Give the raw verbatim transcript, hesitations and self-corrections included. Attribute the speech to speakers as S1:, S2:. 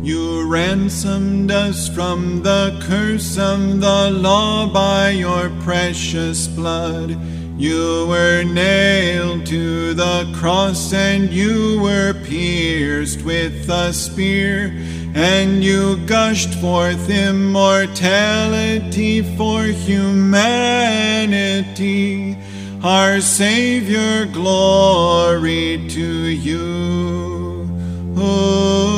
S1: You ransomed us from the curse of the law by your precious blood. You were nailed to the cross, and you were pierced with a spear, and you gushed forth immortality for humanity. Our Savior, glory to you. Oh.